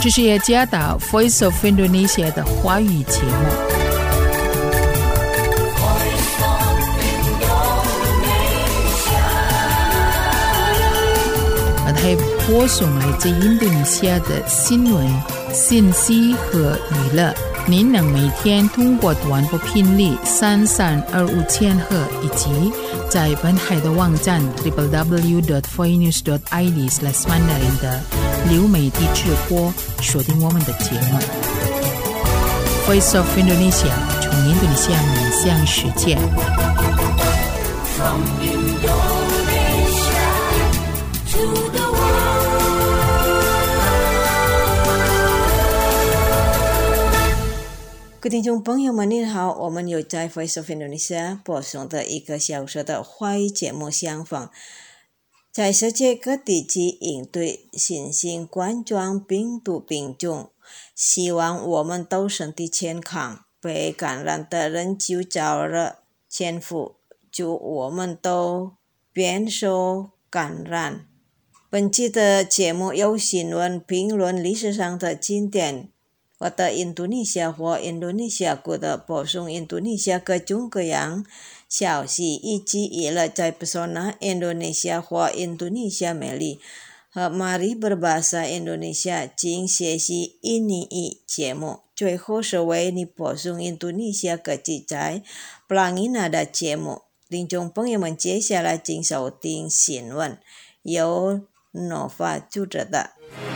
这是雅加达 Voice of Indonesia 的华语节目。还播送来自印度尼西亚的新闻、信息和娱乐。您能每天通过短波频率3325千赫以及在本海的网站 www.voinews.id/mandarin 的流媒体直播锁定我们的节目。Voice of Indonesia 从印度尼西亚面向世界。From Indonesia to the 各位听众朋友们，您好，我们有在 Voice of Indonesia 播送的1个小时的华语节目相逢。在世界各地及应对新型冠状病毒病种，希望我们都身体健康，被感染的人就早日康复，祝我们都免受感染。本期的节目有新闻评论历史上的经典，我的印度尼西亚或印度尼西亚国的播送印度尼西亚各种各样消息，以及娱乐在 Pesona Indonesia 或印度尼西亚美丽和 Mari Berbahasa Indonesia 进学习印尼语节目。最后是为你播送印度尼西亚各地在 Pelangi Nada 节目。听众朋友们，接下来请收听新闻，由 Nova 主持的。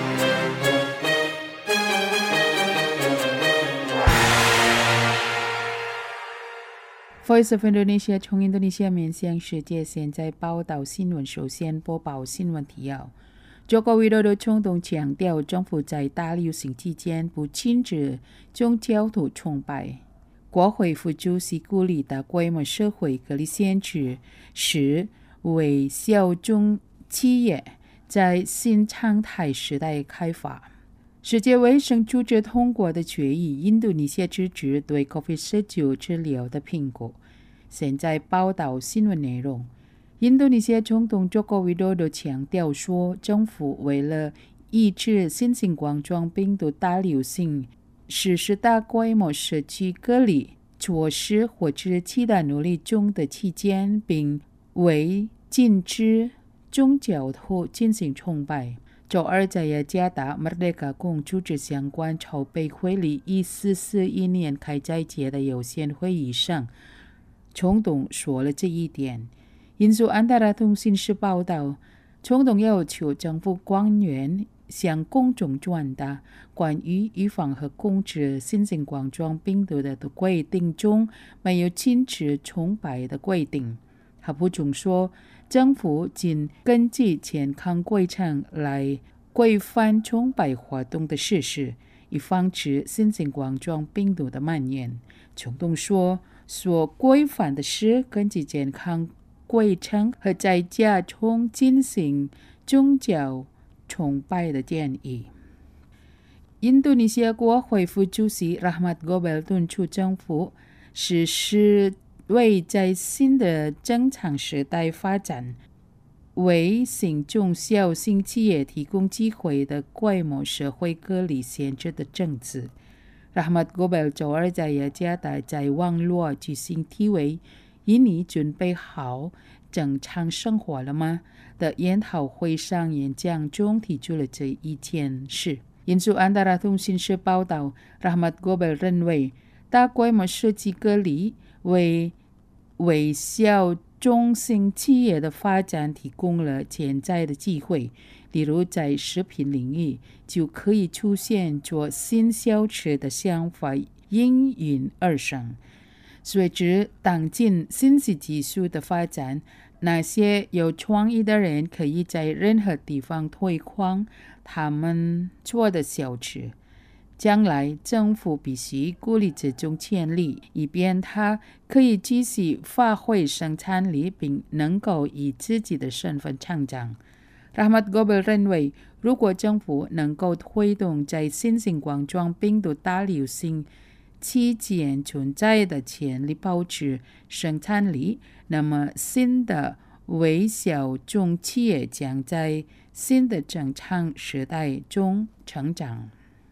Voice of Indonesia 从印度尼西亚面向世界，现在报道新闻。首先播报新闻提要。Joko Widodo 冲动强调，政府在大流行期间不禁止宗教徒崇拜。国会副主席鼓励大规模社会隔离限制是为小中企业在新常态时代开发。世界卫生组织通过的决议，印度尼西亚支持对 COVID-19 治疗的评估。现在报道新闻内容。印度尼西亚总统 Joko Widodo 强调说，政府为了抑制新型冠状病毒大流行，实施大规模社区隔离措施或者其他努力中的期间，并为禁止宗教徒进行崇拜。周二在雅加达 Merdeka 宫组织相关筹备会议1441年开斋节的有限会议上，总统说了这一点。印度安达拉通信社报道，总统要求政府官员向公众传达关于预防和控制新型冠状病毒的规定中没有禁止崇拜的规定。他补充说，政府仅根据健康规程来规范崇拜活动的事实，以防止新型冠状病毒的蔓延。总统说，所规范的是根据健康规程和在家中进行宗教崇拜的建议。印度尼西亚国会副主席 Rahmat Gobel 敦促政府实施为在新的正常时代发展，为新中小型企业提供机会的规模社会隔离限制的政策。Rahmat Gobel 周二在雅加达在网络举行题为“印尼准备好正常生活了吗”的研讨会上演讲中提出了这一件事。印度安达拉通信社报道， Rahmat Gobel 认为大规模社区隔离为小中型企业的发展提供了潜在的机会，例如在食品领域就可以出现做新小吃的想法应运而生。随着当今信息技术的发展，那些有创意的人可以在任何地方推广他们做的小吃。将来政府必须鼓励这种潜力，以便它可以继续发挥生产力，并能够以自己的身份成长。Rahmat Gobel 认为，如果政府能够推动在新型冠状病毒大流行期间存在的潜力保持生产力，那么新的微小中企业将在新的正常时代中成长。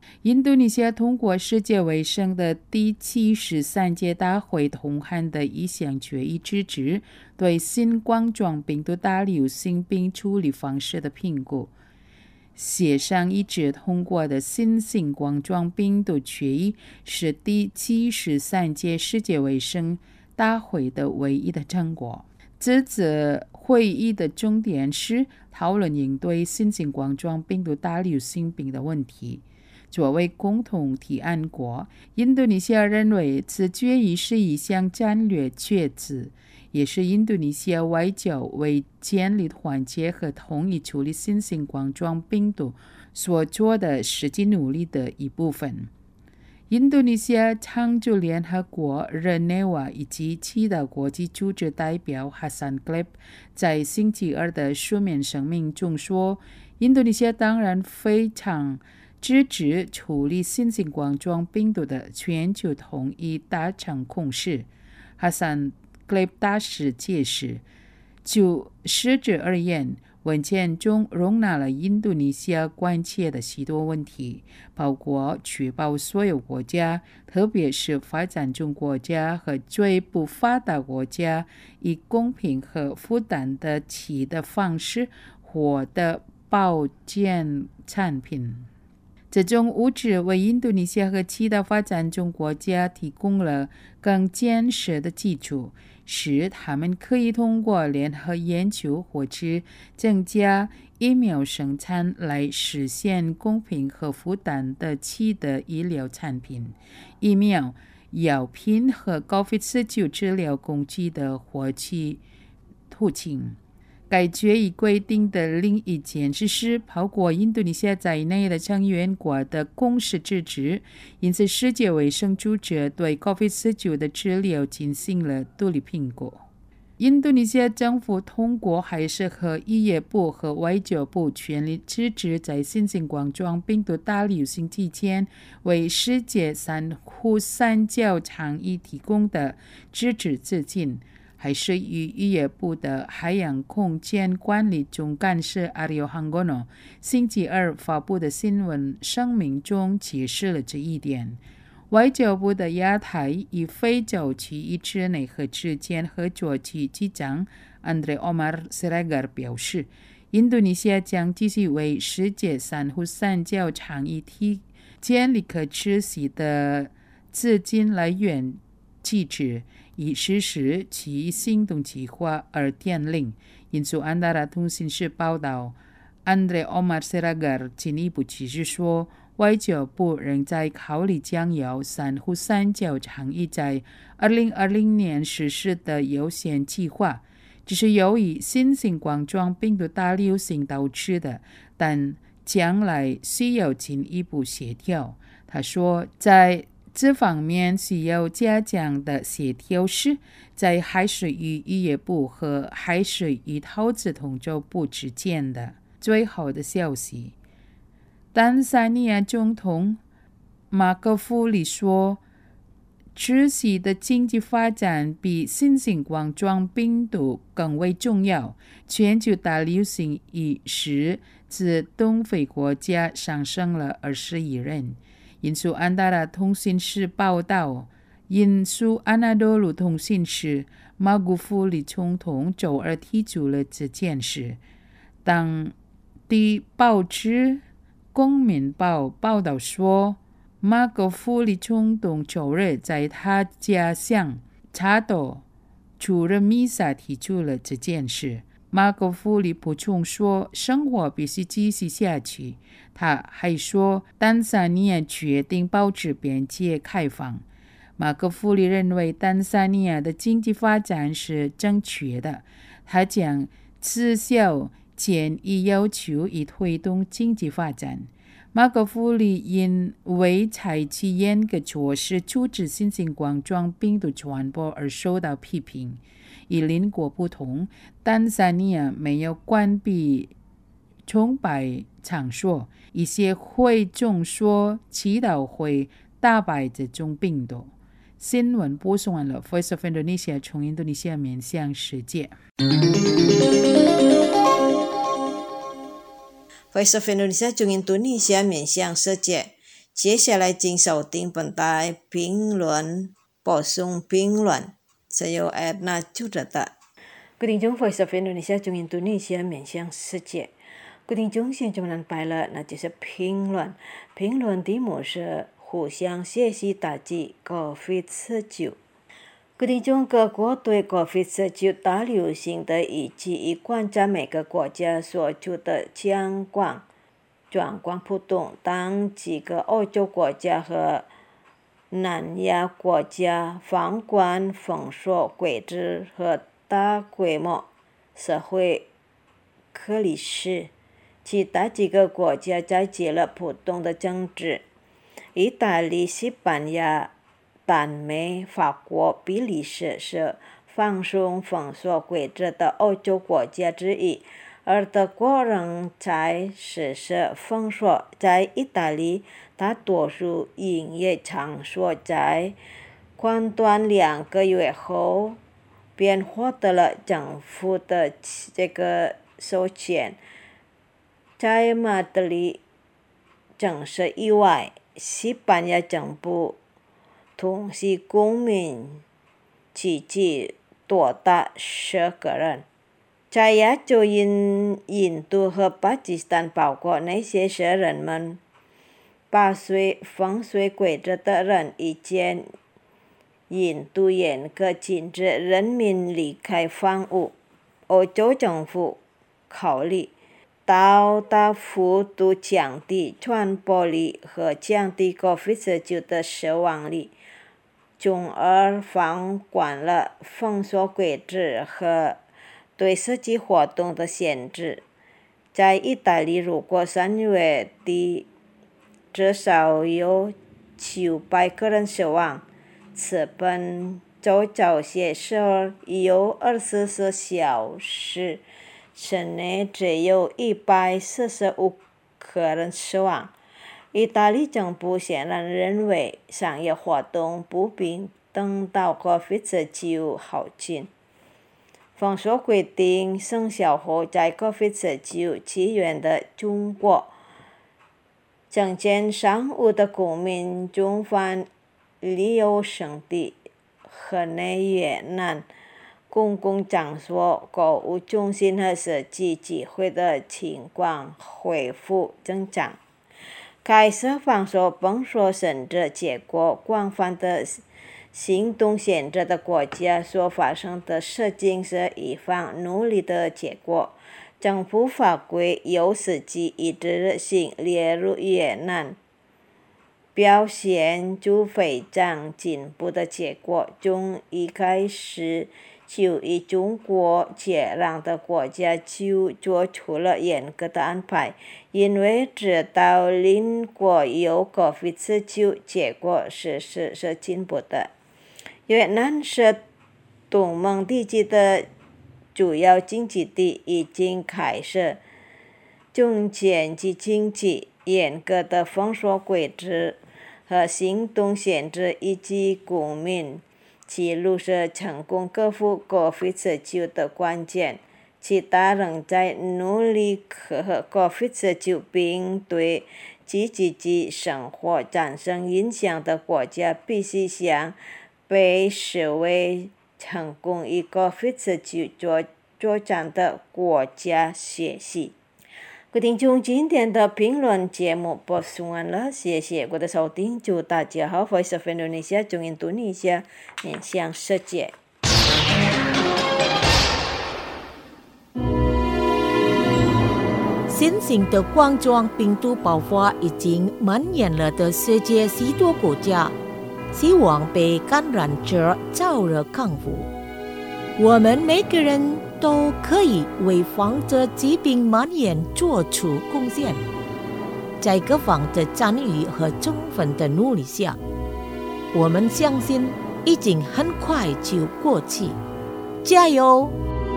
印度尼西亚通过世界卫生的第73届大会通函的一项决议支持对新冠状病毒大流行病处理方式的评估。协商一致通过的新型冠状病毒决议是第73届世界卫生大会的唯一的成果。这次会议的重点是讨论应对新型冠状病毒大流行病的问题。作为共同提案国，印度尼西亚认为此决议是一项战略决策，也是印度尼西亚外交为建立团结和统一处理新型冠状病毒所做的实际努力的一部分。印度尼西亚常驻联合国日内瓦以及其他国际组织代表哈桑克利普在星期二的书面声明中说，印度尼西亚当然非常支持处理新型冠状病毒的全球统一达成共识。哈桑克利普大使解释，就实质而言，文件中容纳了印度尼西亚关切的许多问题，包括确保所有国家，特别是发展中国家和最不发达国家，以公平和负担得起的方式获得保健产品。这种物质为印度尼西亚和其他发展中国家提供了更坚实的基础，使他们可以通过联合研究或者增加疫苗生产来实现公平和负担得起的医疗产品、疫苗、药品和COVID-19治疗工具的获取途径。该决议规定的另一件事是，包括印度尼西亚在内的成员国的共识支持，因此世界卫生组织对 COVID-19 的治疗进行了独立评估。印度尼西亚政府通过还是和医业部和外交部全力支持在新型冠状病毒大流行期间为世界珊瑚三角倡议提供的支持资金，还是与渔业部的海洋空间管理总干事阿里奥汉戈诺星期二发布的新闻声明中解释了这一点。外交部的亚太与非洲区域之内和之间合作区局长安德烈·奥马尔·塞拉格尔表示，印度尼西亚将继续为世界珊瑚三角倡议建立可持续的资金来源机制，以实施其行动计划而奠定。因此，安达拉通讯社报道，安德烈·奥马尔·塞拉格尔进一步解释说，外交部仍在考虑将由珊瑚三角倡议在2020年实施的优先计划，这是由于新型冠状病毒大流行导致的，但将来需要进一步协调。他说，在这方面需要加强的协调是在海水与渔业部和海水与投资统筹部之间的。最好的消息，坦桑尼亚总统马可夫里说，持续的经济发展比新型冠状病毒更为重要。全球大流行已使自东非国家上升了21人。引述安达拉通讯社报道，引述安纳多鲁通讯社，马古夫里总统周二提出了这件事。当地报纸《公民报》报道说，马古夫里总统周日在他家乡查多出任弥撒提出了这件事。马可夫里补充说，生活必须继续下去。他还说，坦桑尼亚决定保持边界开放。马可夫里认为坦桑尼亚的经济发展是正确的，他将撤销建议要求以推动经济发展。马可夫里因为采取严格措施阻止新型冠状病毒传播而受到批评。与邻国不同，坦桑尼亚没有关闭崇拜场所，一些会众说祈祷会打败这种病毒。新闻播送完了 Voice of Indonesia 从印度尼西亚面向世界。 Voice of Indonesia 从印度尼西亚面向世界。 接下来请收听本台评论播送评论 Saya Edna Judata。 各位听众 Voice of Indonesia 中印度尼西亚面向世界。各位听众现在我们摆了，那就是评论。评论题目是互相学习打击 COVID-19。 各位听众，各国对 COVID-19 大流行的以及观察每个国家所处的状况不同。当几个欧洲国家和南亚国家放宽封锁规制和大规模社会隔离时，其他几个国家采取了不同的政治。意大利、西班牙、丹麦、法国、比利时是放松封锁规制的欧洲国家之一，而德国仍在实施封锁。在意大利，大多数营业场所在关断2个月后便获得了政府的这个授权。在马德里正式以外，西班牙政府通缉公民奇迹多达10个人。在亚洲，印度和巴基斯坦包括那些是人们8岁封锁规制的人，以前印度严格禁止人民离开房屋。欧洲政府考虑到大幅度降低传播力和降低 COVID-19 的死亡率，从而放宽了封锁规制和对实际活动的限制。在意大利，如果3月底至少有900个人死亡，此本早些时候有24小时之内只有145个人死亡。意大利政府显然认为商业活动不必等到 COVID-19 好转。封锁规定生效后，在 COVID-19 起源的中国证券商务的公民中返旅游胜地、河内、越南公共场所、购物中心和社区聚会的情况恢复正常。开始放松封锁甚至结果广泛的行动限制的国家所发生的事情是一方努力的结果。政府法规有实际一致性，例如越南表现出非常进步的结果。从一开始就与中国接壤的国家就做出了严格的安排，因为知道邻国有 COVID-19， 结果是进步的。越南是东盟地区的主要经济体，已经开始中前期经济严格的封锁规制和行动限制以及公民记录是成功克服 COVID-19 的关键。其他仍在努力克服 COVID-19 并对积极生活产生影响的国家，必须向被视为成功与 COVID-19 作战的国家学习。各位听众，今天的评论节目播送完了，谢谢各位的收听，祝大家好。Voice of Indonesia 中印度尼西亚面向世界。 新型的冠状病毒爆发已经蔓延了的世界许多国家，希望被感染者早日康复。我们每个人都可以为防止疾病蔓延做出贡献。在各方的参与和充分的努力下，我们相信已经很快就过去。加油！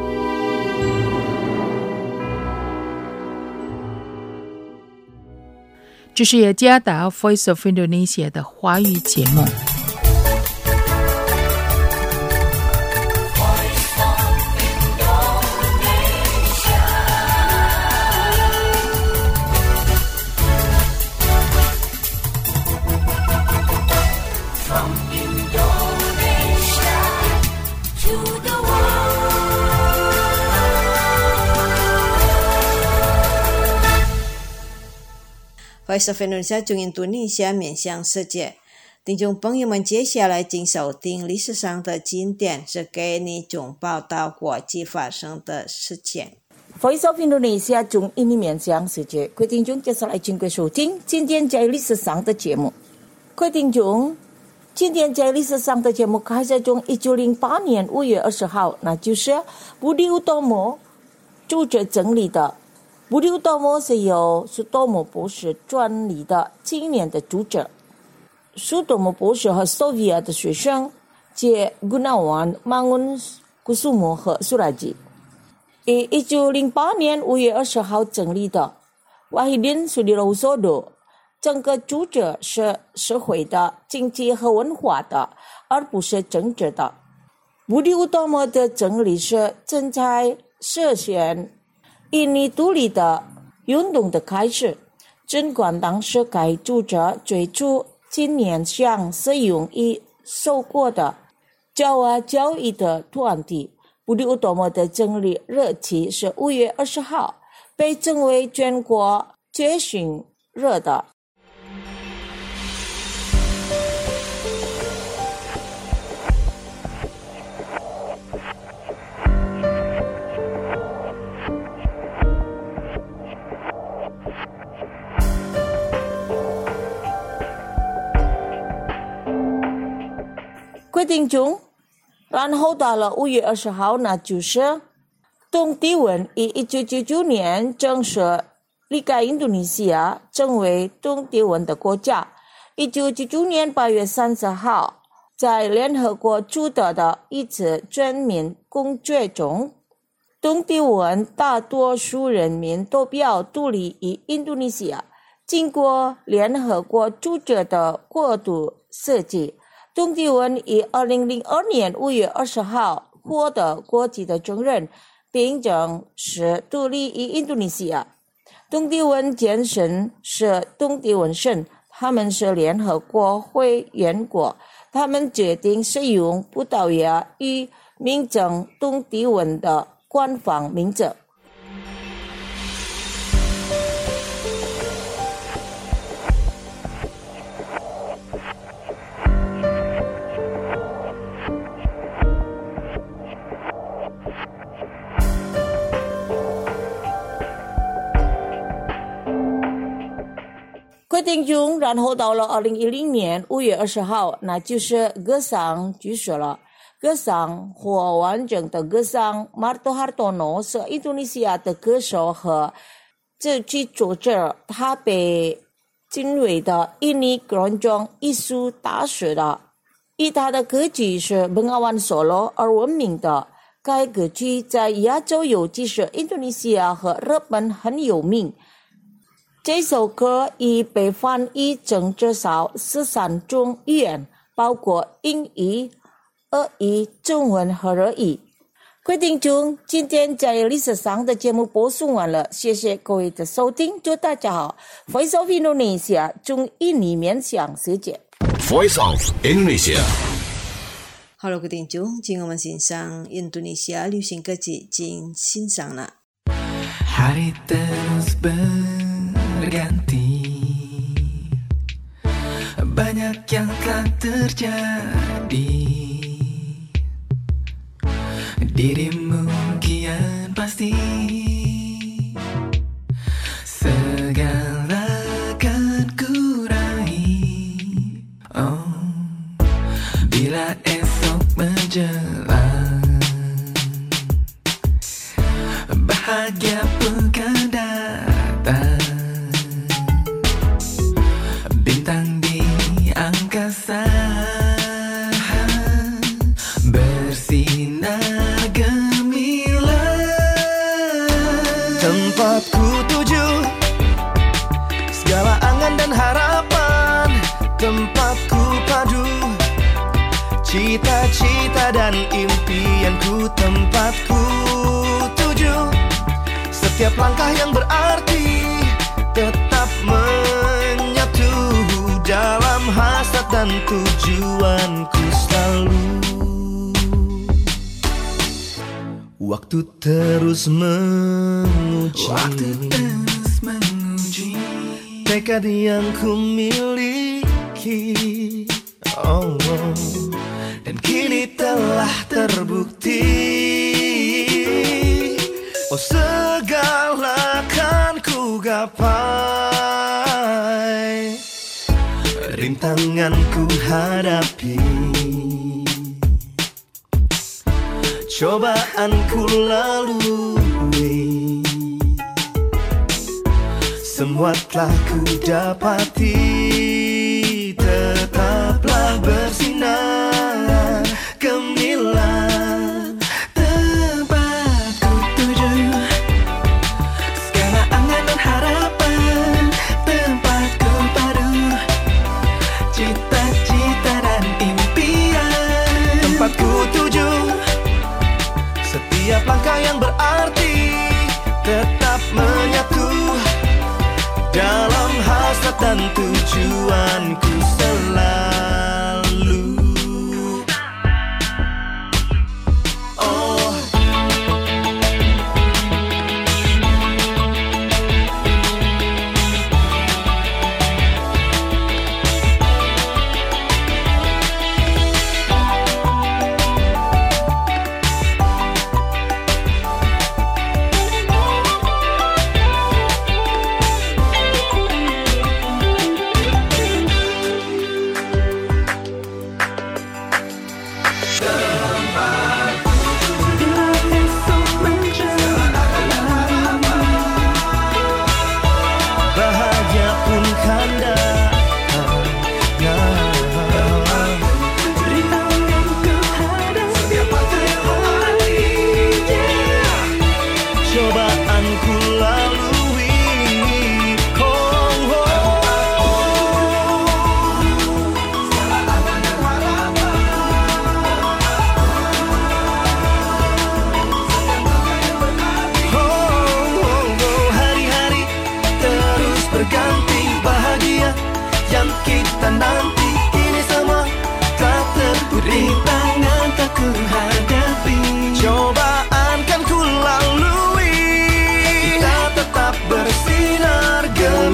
这是雅加达 Voice of Indonesia 的华语节目。 to the world. Voice of Indonesia 从印度尼西亚面向世界。听众朋友们，接下来请收听历史上的经典，是给你总报道国际发生的事情。 Voice of Indonesia 从印尼面向世界，各位听众接下来请收听今天在历史上的节目。各位听众，今天在历史上的节目开始从1908年5月20号，那就是Budi Utomo作者整理的。Budi Utomo 是由苏多姆博士专利的今年的读者。苏多姆博士和索维亚的学生借Gunawan Mangunkusumo和Surajī以1908年5月20号整理的 Wahidin Sudirohusodo， 整个读者是社会的、经济和文化的，而不是政治的。Budi Utomo 的整理是正在实现印尼独立的运动的开始，尽管当时该读者最初今年想使用已受过的教育的团体。Budi Utomo 的整理日期是5月20号，被称为全国觉醒日的。听众，然后到了5月20号，那就是东帝汶以1999年正式离开印度尼西亚，成为东帝汶的国家。1999年8月30号，在联合国主导的一次全民公决中，东帝汶大多数人民投票独立于印度尼西亚。经过联合国主导的过渡设计，东帝汶于2002年5月20号获得国际的承认，并正式独立于印度尼西亚。东帝汶简称是东帝汶省，他们是联合国会员国，他们决定使用葡萄牙语名称东帝汶的官方名字。听众，然后到了2010年5月20号，那就是歌sang举行了。歌sang或完整的歌sang Marto Hartono 是印度尼西亚的歌手和这剧作者，他被敬为的印尼观众艺术大师的。以他的歌曲是 Bengawan Solo 而闻名的。该歌曲在亚洲尤其是印度尼西亚和日本很有名。这首歌已被翻译成至少13种语言，包括英语、俄语、中文和日语。各位听众，今天在历史上的节目播送完了，谢谢各位的收听，祝大家好。Voice of Indonesia 从印尼面向世界。 Voice of Indonesia。 好了，各位听众，请我们欣赏印度尼西亚流行歌曲，请欣赏了。 Hari terus berganti, banyak yang telah terjadi. Dirimu kian pasti segala akan ku raih. Oh, bila esok menjelang, bahagia pekan datang. Bintang di angkasa bersinar gemilang. Tempatku tuju segala angan dan harapan, tempatku padu cita-cita dan impianku, tempatku tuju setiap langkah yang berarti tetap menyatu dalam hasrat dan tujuanku selalu. Waktu terus menguji tekad yang ku miliki, dan kini telah terbukti. Oh, segala kan ku gapai, rintangan ku hadapi, cobaan ku lalui, semua telah ku dapati. Tetaplah bersinar gemilang, tempat ku tuju segala angan dan harapan, tempat ku padu cita-cita dan impian. tempat ku tuju setiap langkah yang berarti, tetap menyatu dalam hasrat dan tujuanku selalu. Oh, bila esok menjelang, bahagia pun kan datang. rintangan ku hadapi, Cobaan ku lalui, hari-hari terus berganti, bahagia yang kita nanti, kini semua telah terbukti. rintangan tak ku hadapi, Cobaan kan ku lalui, kita tetap bersinar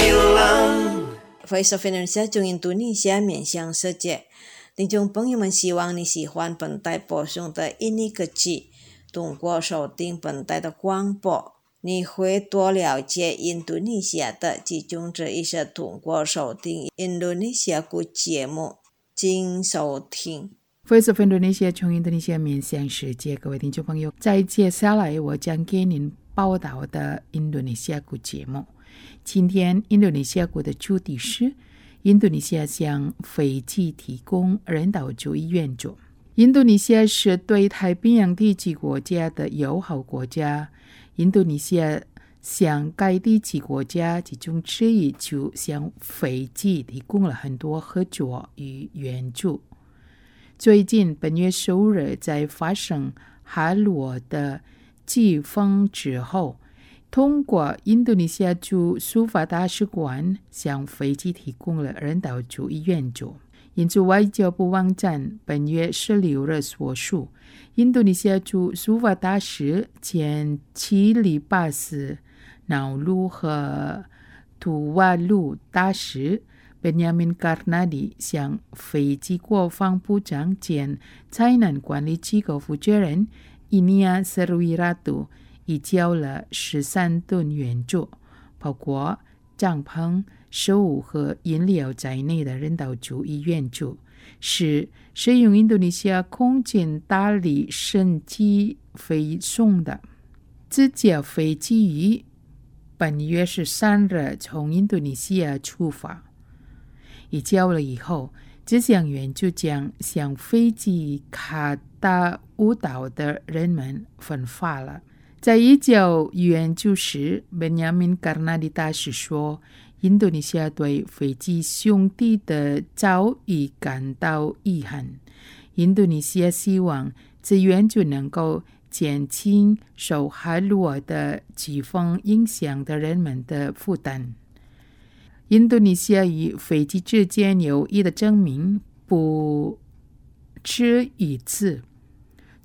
gemilang. Voice of Indonesia 中印度尼西亚面向世界，听众朋友们，希望你喜欢本台播送的印尼歌曲。通过收听本台的广播，你会多了解印度尼西亚的其中这一些。通过收听印度尼西亚歌节目，请收听。 Voice of Indonesia 从印度尼西亚面向世界，各位听众朋友，在接下来我将给您报道的印度尼西亚国节目。今天印度尼西亚国的主题是印度尼西亚向斐济提供人道主义援助。印度尼西亚是对太平洋地区国家的友好国家。印度尼西亚向该地区国家其中之一就向斐济提供了很多合作与援助。最近本月10日在发生海螺的飓风之后，通过印度尼西亚驻苏法大使馆向斐济提供了人道主义援助。印度外交部网站本月16日所述，印度尼西亚驻苏法大使兼奇里巴斯瑙鲁和图瓦卢大使Benjamin Karnadi 向斐济国防部长兼灾难管理机构负责人伊尼亚塞鲁伊拉图移交了13吨援助，包括帐篷、食物和饮料在内的人道主义援助，是使用印度尼西亚空军大力升级飞送的。这架飞机于本月13日从印度尼西亚出发，移交了以后，这项援助将向斐济卡达乌岛的人们分发了。在移交援助时，Benjamin Karnadi大使说，印度尼西亚对斐济兄弟的遭遇感到遗憾。印度尼西亚希望这援助能够减轻受海螺的飓风影响的人们的负担。印度尼西亚与斐济之间友谊的证明不止一次。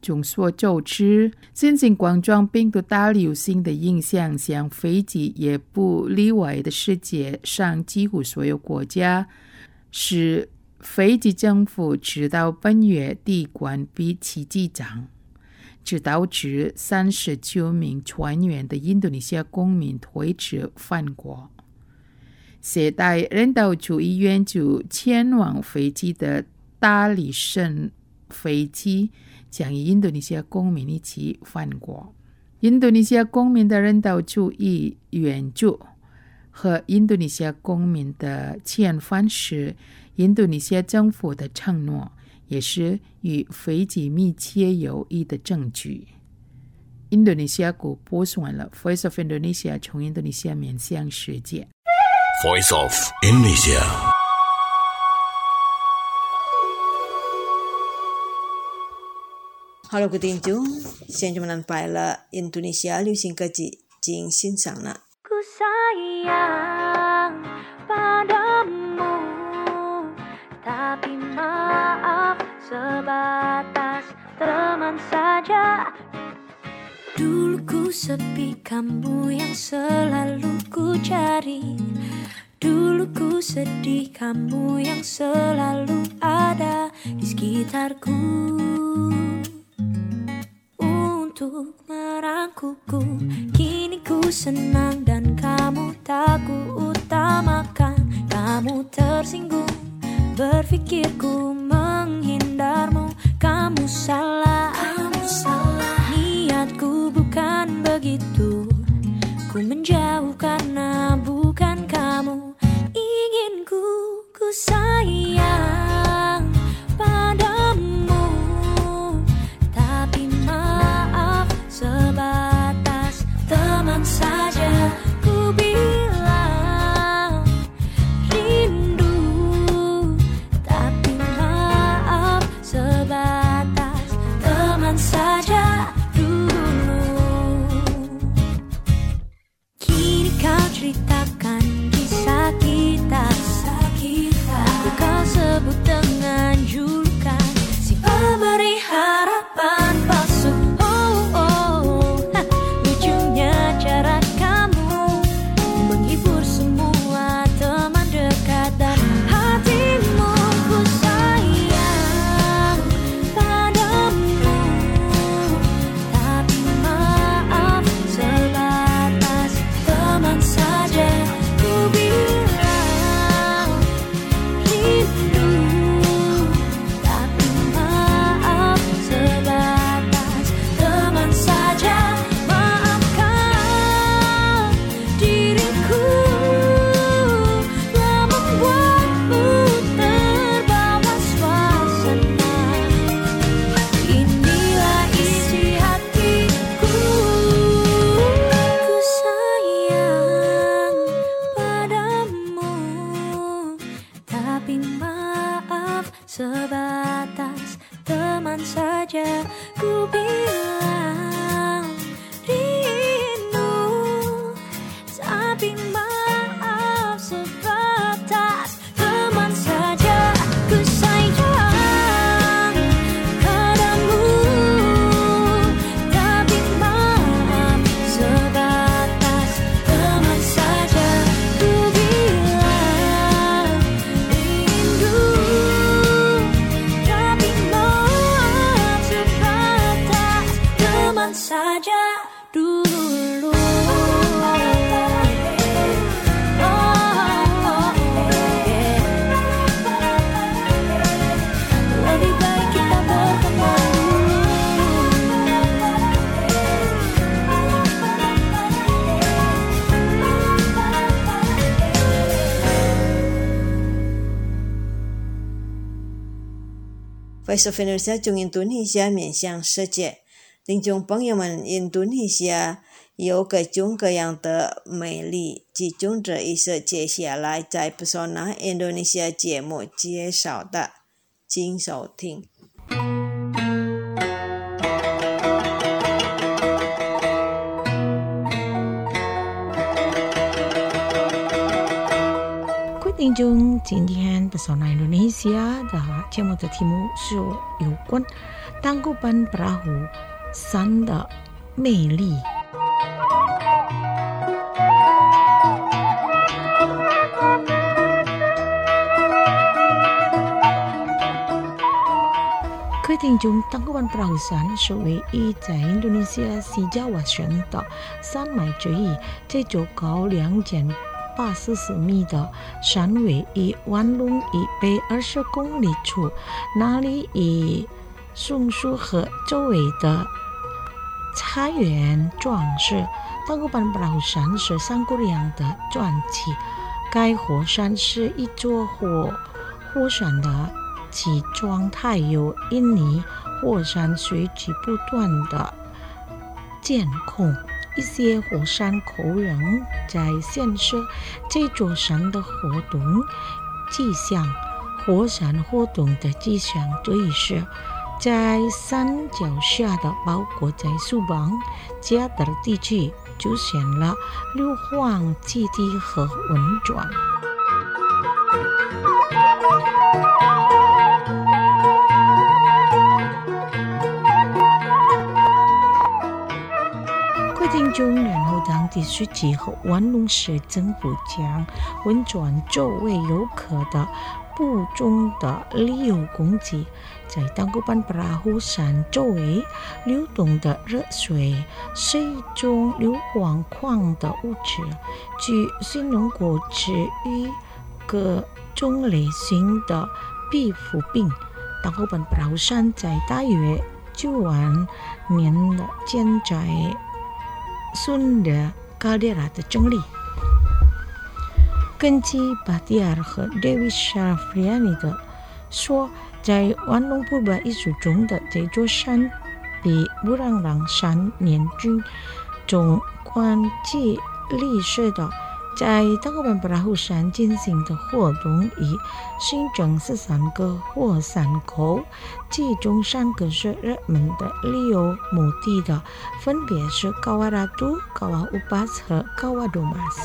众所周知，新型冠状病毒大流行的影响像斐济也不例外的世界上几乎所有国家，使斐济政府直到本月底关闭其机场，这导致39名船员的印度尼西亚公民推迟返国。携带人道主义援助前往斐济的大理省飞机将与印度尼西亚公民一起返国。印度尼西亚公民的人道主义援助和印度尼西亚公民的遣返是印度尼西亚政府的承诺，也是与斐济密切友谊的证据。印度尼西亚国播送完了 Voice of Indonesia 从印度尼西亚面向世界。 Voice of Indonesia. Halo quý tín chúng, xin chào mừng lại là Indonesia lưu hành ca sĩ Jing xin sang nè. Ku sayang padamu, tapi maaf sebatas teman saja. Dulu ku sepi, kamu yang selalu ku cari. Dulu ku sedih, kamu yang selalu ada di sekitarku untuk merangkulku. Kini ku senang dan kamu tak ku utamakan. Kamu tersinggung, berpikirku menghindarmu. Kamu salah, niatku bukan begitu. Ku menjauh karena bukan kamu inginku. Ku sayang padamu, tapi maaf sebatas teman saja. Ku bilang rindu, tapi maaf sebatas teman saja dulu. Kini kau ceritakan kisah kita, aku kau sebut dengan julukan si pemberi harapan palsu. Lucunya cara kamu menghibur semua teman dekat dan hatimu. Ku sayang padamu, tapi maaf sebatas teman saja. Ku bilang rindu, tapi maaf sebatas teman saja. Maafkan diriku telah membuatmu terbawa suasana. Inilah isi hatiku. Ku sayang padamu, tapi maaf sebatas teman saja. Ku bilang rindu, tapi maaf sebatas teman saja. Ku sayang padamu, tapi maaf sebatas teman saja. Ku bilang rindu, tapi maaf sebatas teman saja dulu. Lebih baik kita berteman Voice of Indonesia 从印度尼西亚面向世界，听众朋友们，印度尼西亚有各种各样的美丽，其中这一是接下来在 Pesona Indonesia 节目介绍的，请收听。 各位听众，今天Pesona Indonesia 的节目的题目是有关 Tangkuban Perahu 山的魅力。各位听众，Tangkuban Perahu 山是唯一在印度尼西亚西爪哇省的山脉之一。这座高2844米的山位于万隆以北20公里处，那里以松树河周围的茶园壮士。Tangkuban Perahu 山是三姑娘的传奇。该火山是一座火山的其状态有印尼火山随即不断的监控。一些火山口人在显示这座山的活动迹象。火山活动的迹象这一是在山脚下的包括在苏邦、加德地区出现了硫磺气体和温泉。听众，然后当地书记和万隆市政府将温泉作为游客的补充的旅游供给。在Tangkuban Perahu 山周围流动的热水是一种硫磺矿的物质，据形容过治愈各种类型的皮肤病。Tangkuban Perahu 山在大约9万年的建在顺着高迪拉的整理。根据巴蒂尔和 Dewi Syafriani 的说，在万隆普巴艺术中的这座山比布朗朗山年均中关系历史的。在Tangkuban Perahu 山进行的活动以新增13个火山口，其中3个是热门的旅游目的的，分别是Kawah Ratu、Kawah Upas 和Kawah Domas。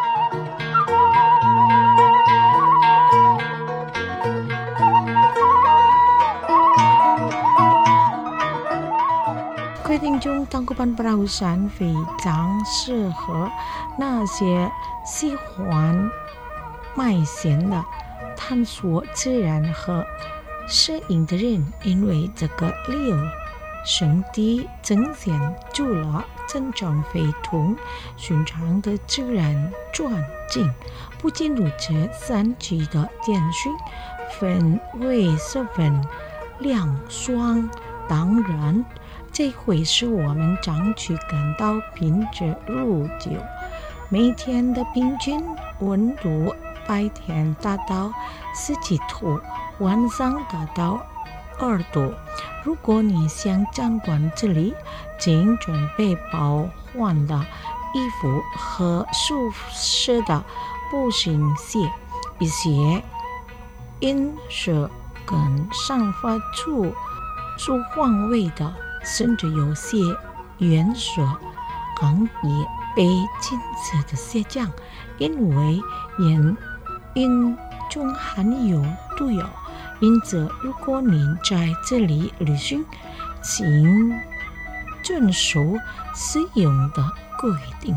规定中Tangkuban Perahu 山非常适合那些喜欢冒险的探索自然和摄影的人，因为这个旅游胜地呈现出了正常非同寻常的自然环境。不仅如此，山区的电讯氛围十分凉爽。当然，这会使我们长期感到品质如酒。每天的平均温度白天达到17度，晚上达到2度。如果你想参观这里，请准备保暖的衣服和舒适的步行鞋。一些饮食跟散发出舒缓味的，甚至有些原色行业被禁止的下降，因为烟中含有毒药。因此，如果您在这里旅行，请遵守使用的规定。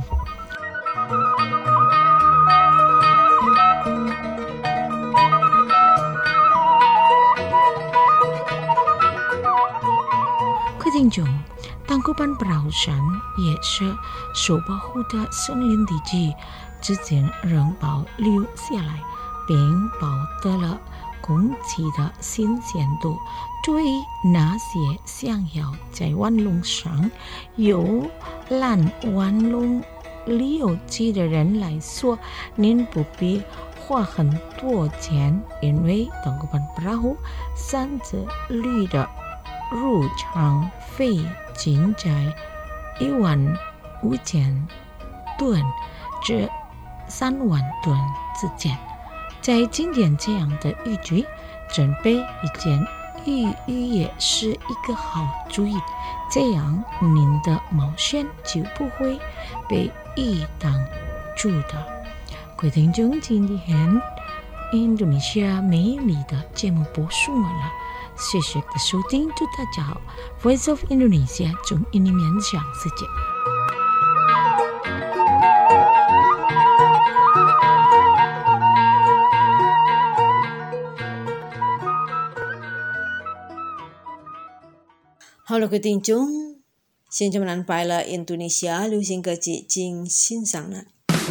听众，Tangkuban Perahu 山也是受保护的森林地区，至今仍保留下来，并保得了空气的新鲜度。对于那些想要在万隆上游览万隆旅游区的人来说，您不必花很多钱，因为Tangkuban Perahu 山之旅的入场费仅在15000吨至3万吨之间。在今天这样的雨季，准备一件雨衣也是一个好主意，这样您的冒险就不会被雨挡住的。各位听众，今天印度尼西亚美丽的节目播送完了。 谢谢的收听，祝大家好。Voice of Indonesia 中印尼面向世界。 好了，各位听众，现在我们来了印度尼西亚流行歌曲，请欣赏了。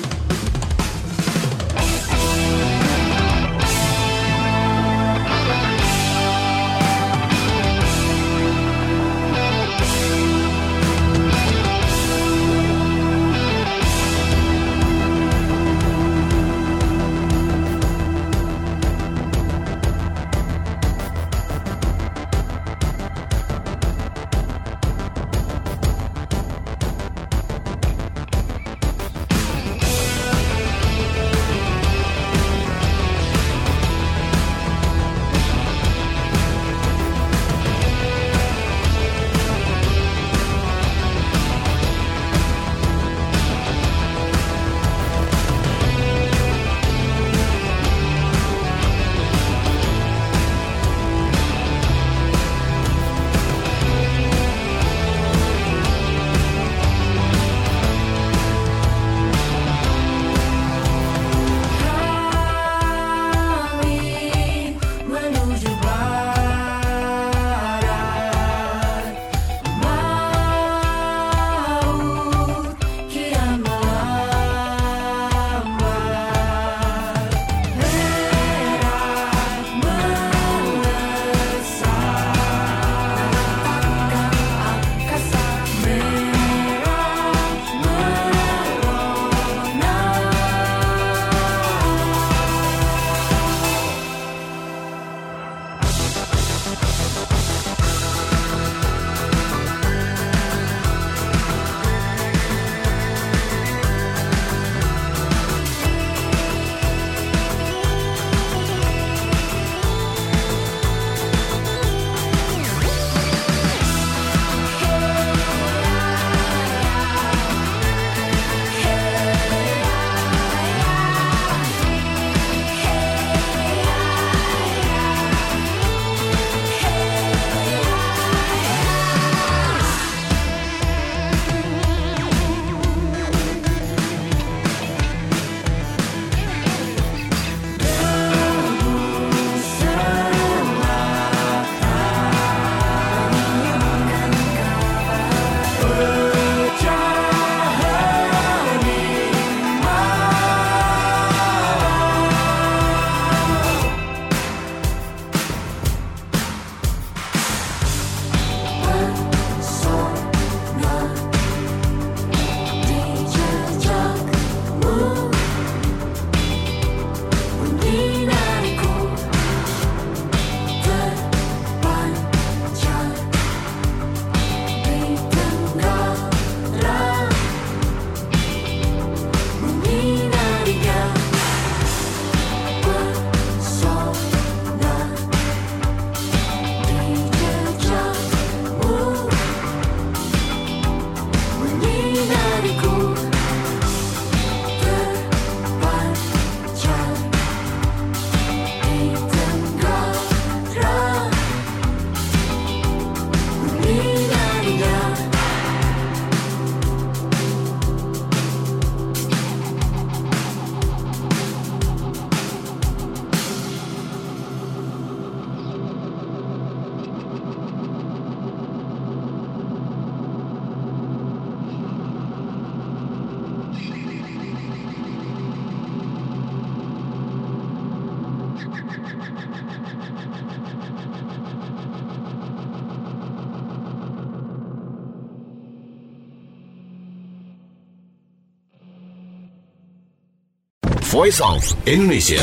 Voice of Indonesia.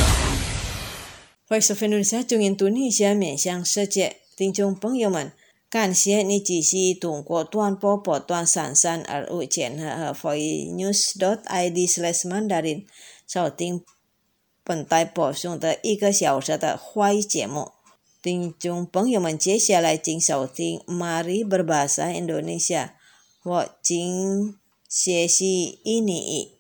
Voice of Indonesia 中印度尼西亚面向世界，听众朋友们，感谢你继续通过短波波段3325前和 voinews.id/mandarin 收听本台播送的1个小时的华语节目。听众朋友们，接下来请收听 Mari Berbahasa Indonesia， 我请学习印尼语。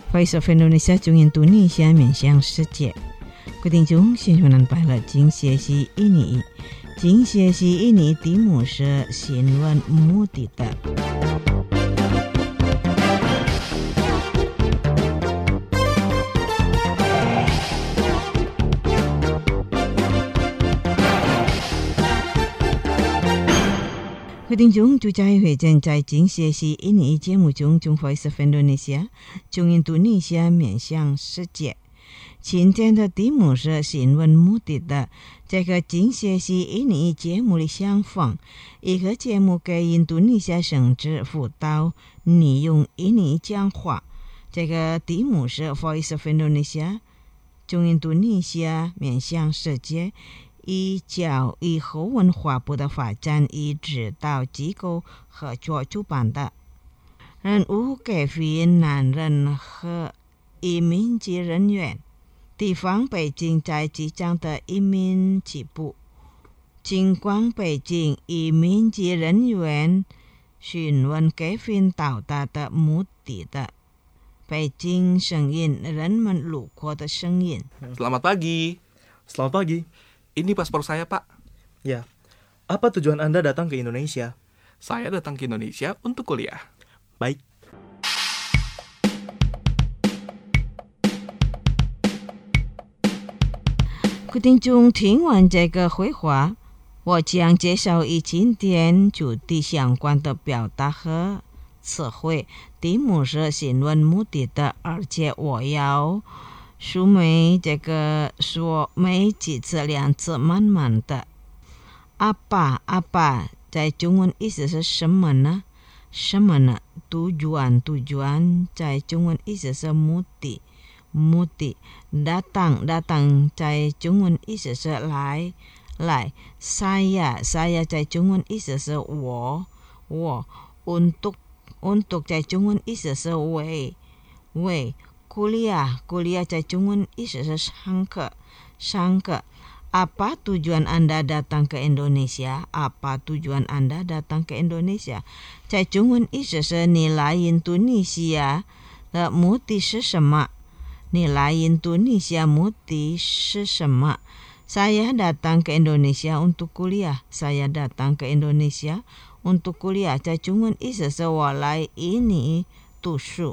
Voice of Indonesia 中印度尼西亚面向世界。各位听众，新闻快乐！今学习印尼题目是新闻目的的。各位听众，就在会见在今学习印尼节目中，Voice of Indonesia 中印度尼西亚面向世界。今天的题目是新闻目的的。这个今学习印尼节目的相仿，一个节目给印度尼西亚省知辅导你用印尼讲话。这个题目是 Voice of Indonesia 中印度尼西亚面向世界。以教育和文化部的发展与指导机构合作主办的。任务给予男人和移民局人员。地方北京在即将的移民局部，尽管北京移民局人员询问给予到达的目的的。北京声音，人们路过的声音。 Selamat pagi. Selamat pagi. Ini paspor saya, Pak. Ya. Apa tujuan Anda datang ke Indonesia? Saya datang ke Indonesia untuk kuliah. Baik. 各位听众，听完这个绘画，我将介绍与今天主题相关的表达和词汇。题目是新闻目的的，而且我要说明这个说没几次两次慢慢的。阿爸在中文意思是什么呢？什么呢？tujuan在中文意思是目的。datang在中文意思是来。saya在中文意思是我。untuk 在中文意思是为。kuliah 在中文意思是上课。Apa tujuan Anda datang ke Indonesia? Apa tujuan Anda datang ke Indonesia? 在中文意思是你来印度尼西亚的目的是什么？你来印度尼西亚目的是什么？ Saya datang ke Indonesia untuk kuliah. Saya datang ke Indonesia untuk kuliah. 在中文意思是我来印尼读书。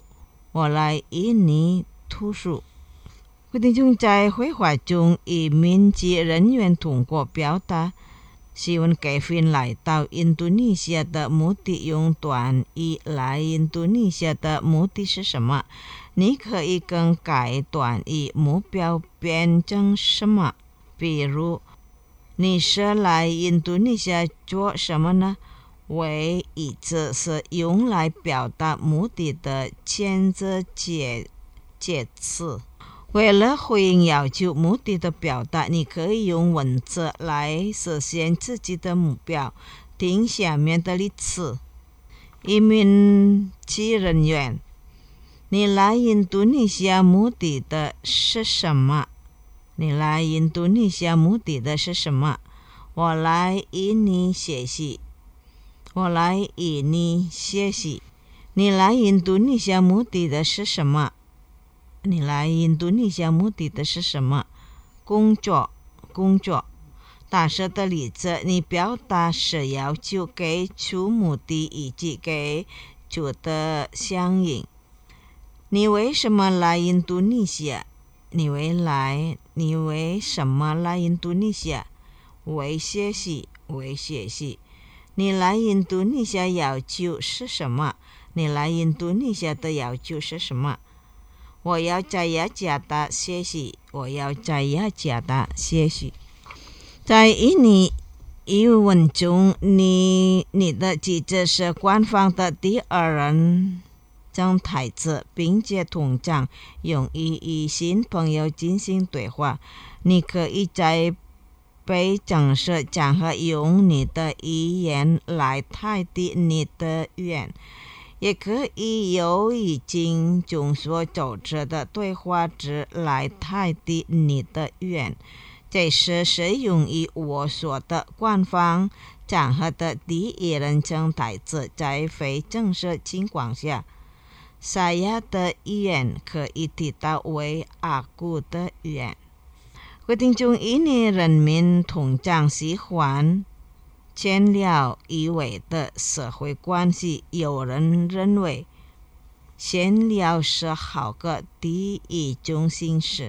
各位听众，在绘画中，移民局人员通过表达希望给予来到印度尼西亚的目的，用短语来印度尼西亚的目的是什么？你可以更改短语目标变成什么？比如，你是来印度尼西亚做什么呢？为一字是用来表达目的的前置介词。为了回应要求目的的表达，你可以用文字来实现自己的目标。听下面的例子：移民局人员，你来印度尼西亚目的的是什么？你来印度尼西亚目的的是什么？我来印尼学习。你来印度尼西亚目的的是什么？你来印度尼西亚目的的是什么？工作。打设的例子，你表达是要求给出目的以及给出的相应。你为什么来印度尼西亚？你为什么来印度尼西亚？为学习。你来印度尼西亚要求是什么？你来印度尼西亚的要求是什么？我要在雅加达学习。在印尼语文中，你的句子是官方的第二人称台词，并且通常用于与新朋友进行对话。你可以在被正式场合用你的语言来代替你的语言，也可以由已经众所周知的对话值来代替你的语言。这是适用于我说的官方场合的第一人称台词，在非正式情况下。 saya的愿可以体到为阿姑的愿。各位听众，印尼人民通常喜欢牵了以为的社会关系，有人认为闲聊是好的第一种形式。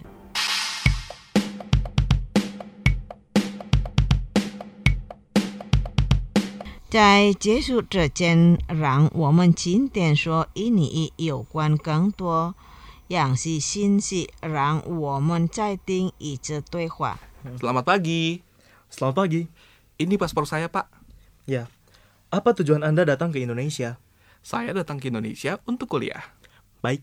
在结束之前，让我们今天说印尼有关更多样式信息，让我们再听一次对话。 Selamat pagi. Selamat pagi. Ini paspor saya, Pak. Ya, apa tujuan Anda datang ke Indonesia? Saya datang ke Indonesia untuk kuliah. Baik.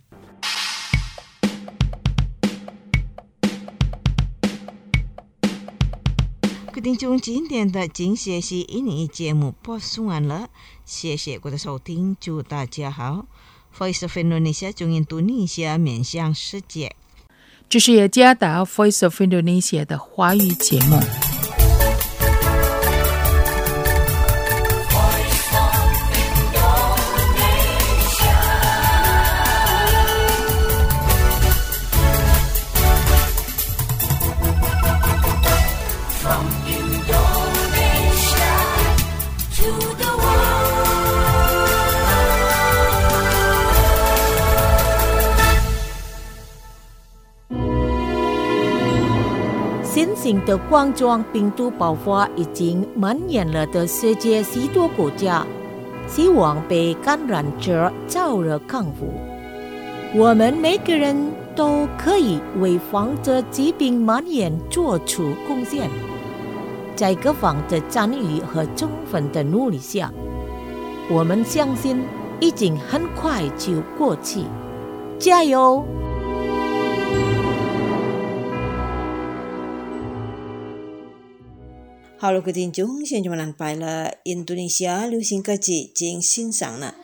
Quý tín chúng, 今天的精学习印尼节目播送完了，谢谢各位的收听，祝大家好。Voice of Indonesia 从印度尼西亚面向世界。 这是雅加达 Voice of Indonesia 的华语节目。 新型的冠状病毒爆发已经蔓延了的世界许多国家，希望被感染者早日康复。我们每个人都可以为防止疾病蔓延做出贡献。在各方的参与和充分的努力下，我们相信已经很快就过去。加油！ Halo quý tín chúng, xin chào mừng lại là Indonesia lưu hành ca sĩ chính xin sáng nè.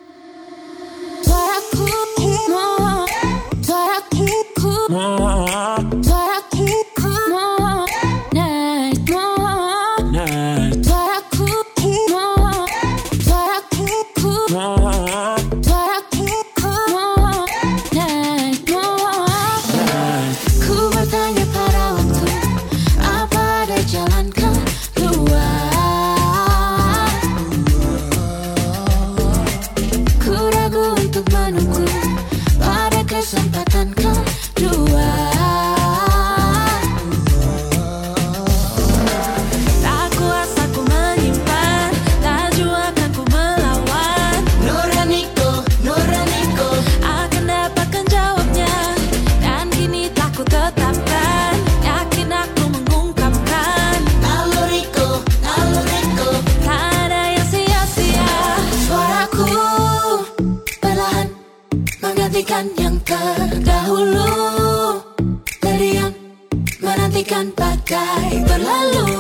Yang terdahulu teriak menantikan badai berlalu.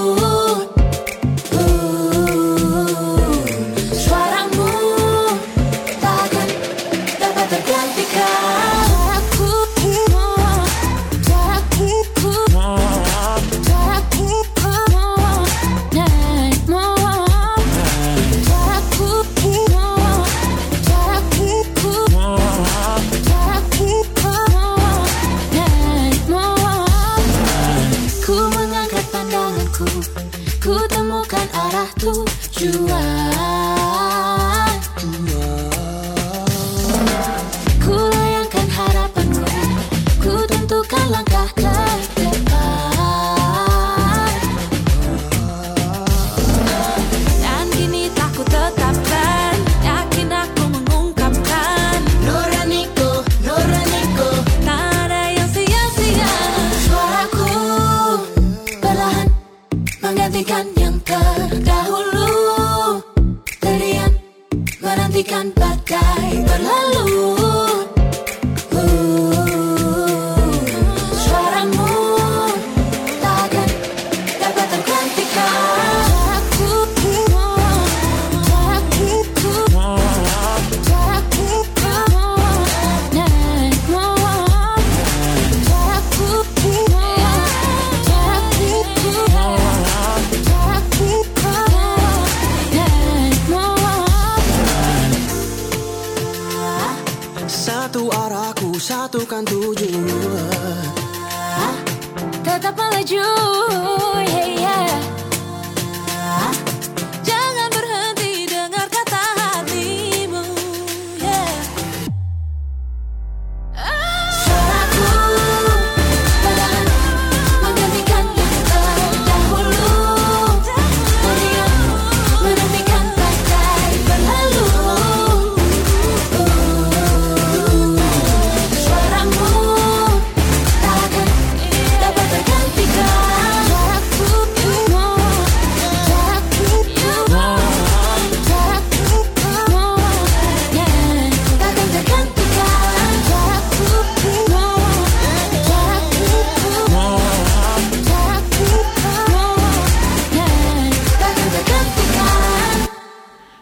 Suaramu takkan dapat tergantikan. Ku temukan arah tujuan. Ku layangkan harapanku, ku tentukan langkah ke depan. Dan kini tak ku tetapkan, yakin aku mengungkapkan. Nuraniku, nuraniku, tak ada yang sia-sia. Suaraku perlahan menggantikan yang terdahulu. Teriak menantikan badai berlalu. Suaramu takkan dapat tergantikan.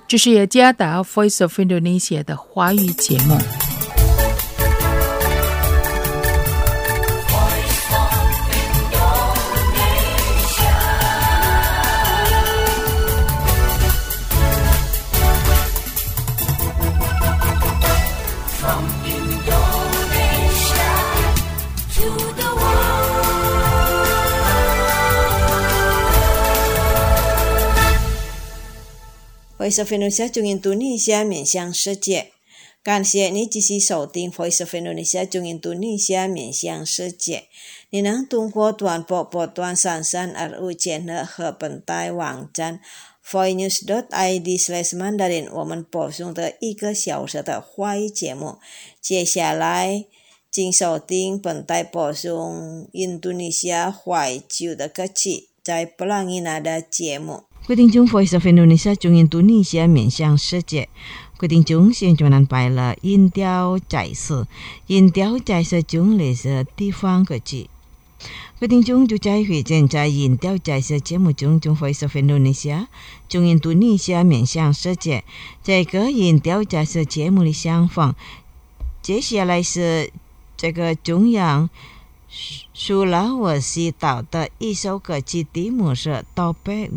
这是雅加达 Voice of Indonesia 的华语节目。 Voice of Indonesia 中印度尼西亚面向世界，感谢你继续收听 Voice of Indonesia 中印度尼西亚面向世界。你能通过短波波段33 RU channel 和本台网站 voinews.id/mandarin 我们播送的1个小时的华语节目。接下来请收听本台播送印度尼西亚怀旧的歌曲，在布朗伊纳的节目。各位听众 Voice of Indonesia 中印度尼西亚面向世界，各位听众现在安排了音调解释，音调解释中类似地方歌曲。各位听众就在会见在音调解释节目中，从 Voice of Indonesia 中印度尼西亚面向世界这个音调解释节目的相仿。接下来是这个中央苏拉瓦西岛的一首歌曲，题目是Topeng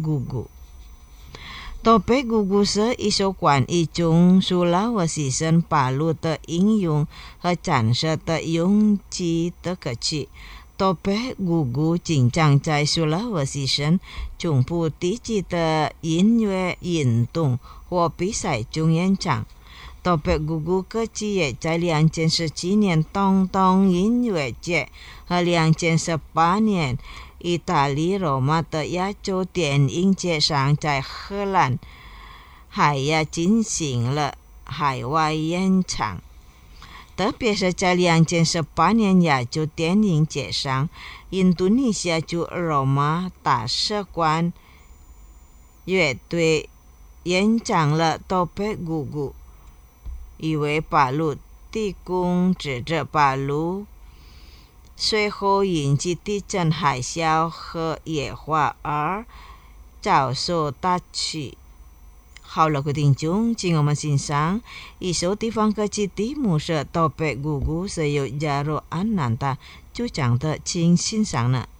Gugu。Topeng Gugu 是一首关于中苏拉瓦西省巴鲁的英勇和战士的勇气的歌曲。Topeng Gugu 经常在苏拉瓦西省中部地区的音乐运动或比赛中演唱。Topeng Gugu 歌曲也在2017年东东音乐节和2018年意大利罗马的亚洲电影节上在荷兰还也进行了海外演唱，特别是在2018年亚洲电影节上，印度尼西亚驻罗马大使馆乐队演唱了 Topeng Gugu， 以为巴鲁地宫指着巴鲁随后引起地震、海啸和野火而遭受打击。好了，各位听众，请我们欣赏一首地方歌曲，题目是 Topeng Gugu， 是由Jaro Ananta 主唱的，请欣赏呢。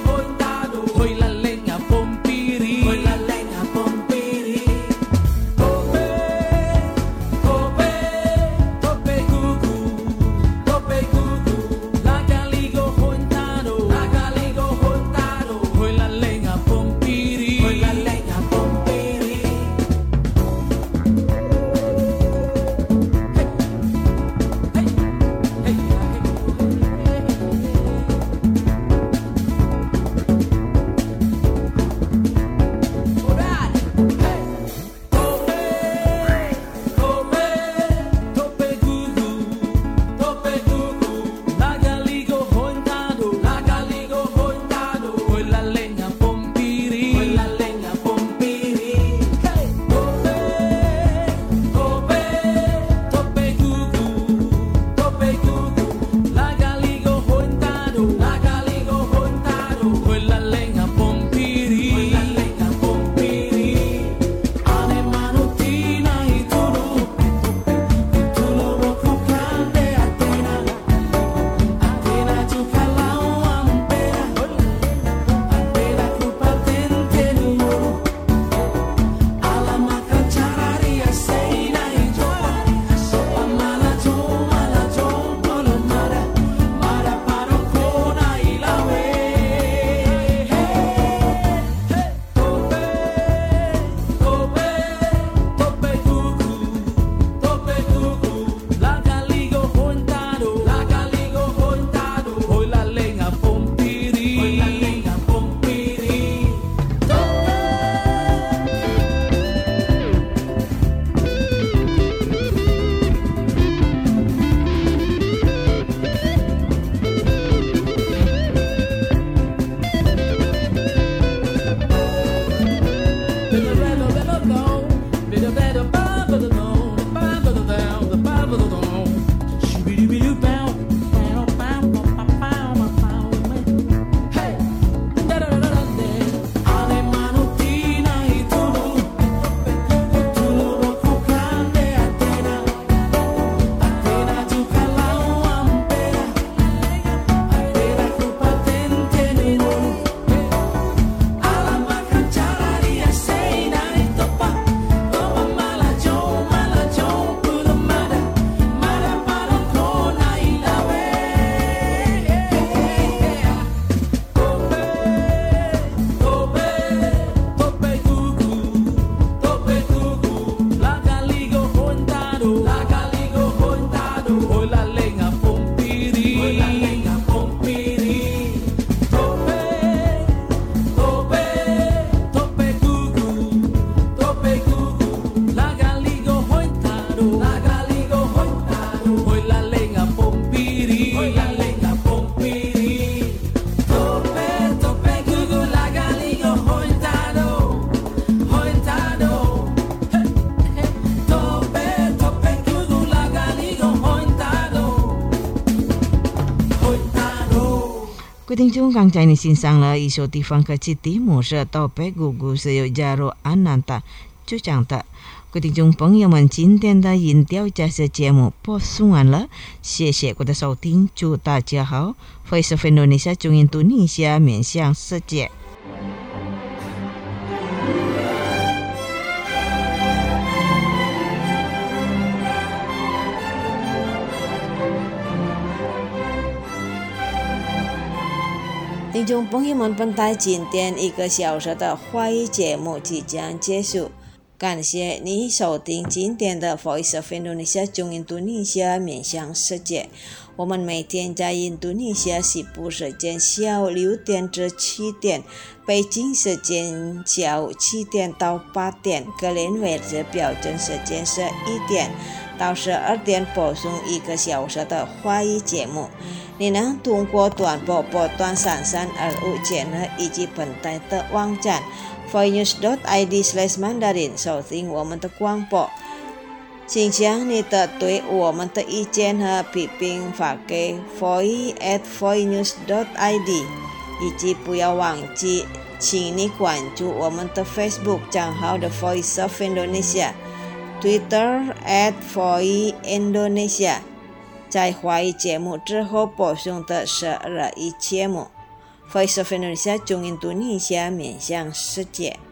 Hoy la leña pompiri 各位听众，刚才你欣赏了一首地方歌曲题目是《豆贝咕咕》，是由加入安南达主讲的。各位听众朋友们，今天的音调家事节目播送完了，谢谢各位的收听，祝大家好。Voice of Indonesia 中印度尼西亚面向世界。听众朋友们，本台今天1个小时的华语节目即将结束，感谢你收听今天的 Voice of Indonesia 中印度尼西亚面向世界。我们每天在印度尼西亚西部时间下午6点至7点，北京时间下午7点到8点，格林威治标准时间是1点到12点播送1个小时的华语节目。你能通过短波波段3325节以及本台的网站 voinews.id/mandarin 收听我们的广播。请将你的对我们的意见和批评发给 voice@voinews.id， 以及不要忘记请你关注我们的 Facebook 账号的 Voice of Indonesia， Twitter @voiceindonesia。在华语节目之后播送的是日语节目 Voice of Indonesia 中印度尼西亚面向世界。